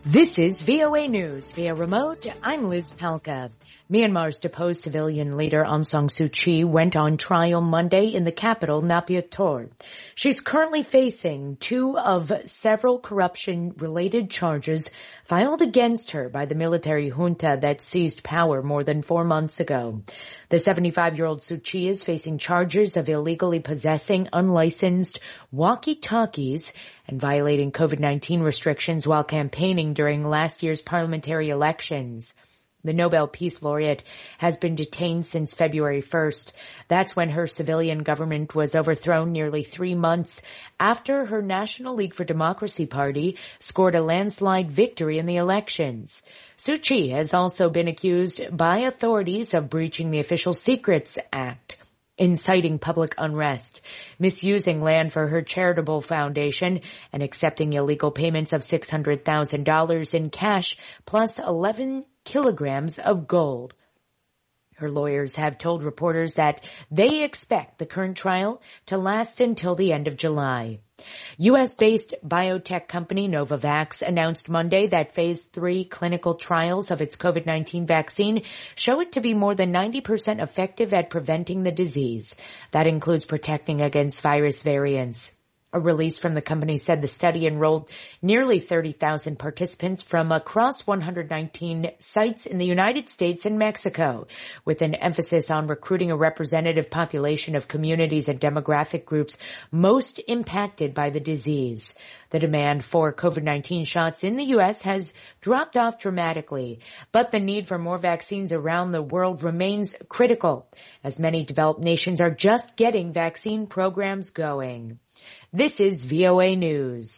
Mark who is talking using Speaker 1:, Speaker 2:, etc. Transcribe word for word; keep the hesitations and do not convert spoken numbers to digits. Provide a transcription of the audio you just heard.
Speaker 1: This is V O A News via remote. I'm Liz Palka. Myanmar's deposed civilian leader Aung San Suu Kyi went on trial Monday in the capital, Naypyidaw. She's currently facing two of several corruption-related charges filed against her by the military junta that seized power more than four months ago. The seventy-five-year-old Suu Kyi is facing charges of illegally possessing unlicensed walkie-talkies and violating COVID nineteen restrictions while campaigning during last year's parliamentary elections. The Nobel Peace Laureate has been detained since February first. That's when her civilian government was overthrown nearly three months after her National League for Democracy party scored a landslide victory in the elections. Suu Kyi has also been accused by authorities of breaching the Official Secrets Act, inciting public unrest, misusing land for her charitable foundation, and accepting illegal payments of six hundred thousand dollars in cash plus eleven kilograms of gold. Her lawyers have told reporters that they expect the current trial to last until the end of July. U S-based biotech company Novavax announced Monday that phase three clinical trials of its COVID nineteen vaccine show it to be more than ninety percent effective at preventing the disease. That includes protecting against virus variants. A release from the company said the study enrolled nearly thirty thousand participants from across one hundred nineteen sites in the United States and Mexico, with an emphasis on recruiting a representative population of communities and demographic groups most impacted by the disease. The demand for COVID nineteen shots in the U S has dropped off dramatically, but the need for more vaccines around the world remains critical, as many developed nations are just getting vaccine programs going. This is V O A News.